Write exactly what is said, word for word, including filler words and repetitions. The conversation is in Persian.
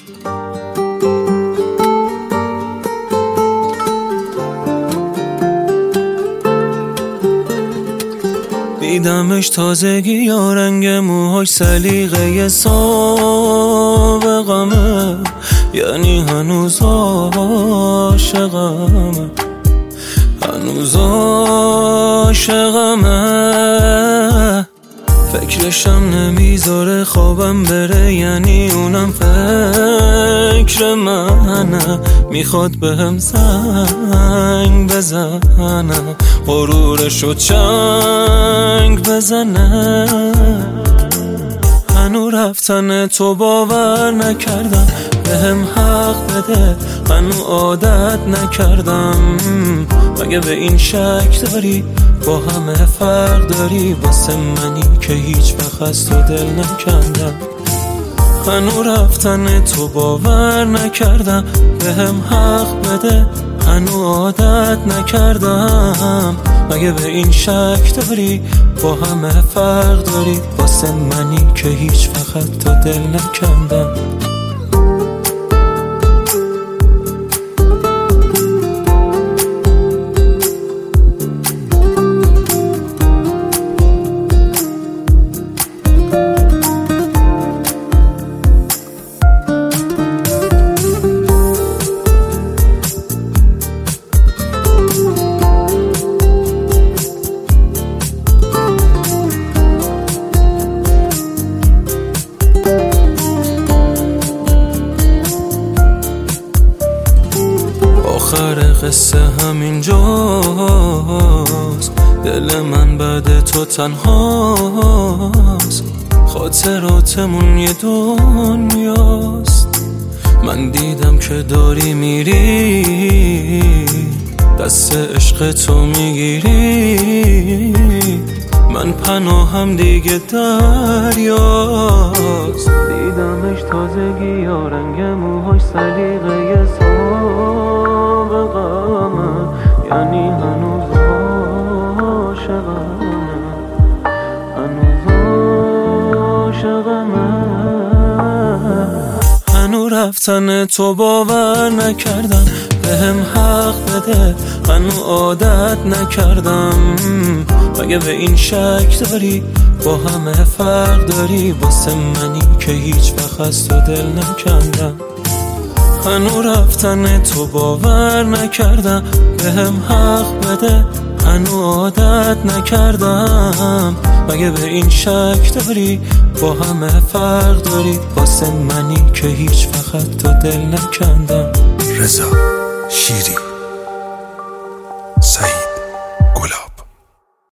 دیدمش تازگی یا رنگ موهاش سلیقه سابقمه، یعنی هنوز عاشقمه، هنوز عاشقمه. فکرشم نمیذاره خوابم بره، یعنی اونم فکر منه، میخواد بهم زنگ بزنه، غرورشو چنگ بزنه. هنو رفتن تو باور نکردم، بهم حق بده، هنو عادت نکردم. مگه به این شک داری با همه فرق داری، واسه منی که هیچ وقت از تو دل نکندم. هنو رفتن تو باور نکردم، بهم حق بده، هنو عادت نکردم. مگه به این شک داری با همه فرق داری، واسه منی که هیچ وقت تو دل نکندم. آخر قصه همینجاست، دل من بعد تو تنهاست، خاطراتمون یه دنیاست. من دیدم که داری میری، دست عشق تو میگیری، من پناهم دیگه دریاست. دیدمش تازگی یا رنگ موهاش سلیقه سابقمه، یعنی هنوز عاشقمه، هنوز عاشقمه. هنو رفتن تو باور نکردم، بهم حق بده، هنو عادت نکردم. مگه به این شک داری با همه فرق داری، واسه منی که هیچ وقت از تو دل نکندم. هنو رفتن تو باور نکردم، بهم حق بده، هنو عادت نکردم. مگه به این شک داری با همه فرق داری، واسه منی که هیچ وقت تو دل نکندم. رضا شیری.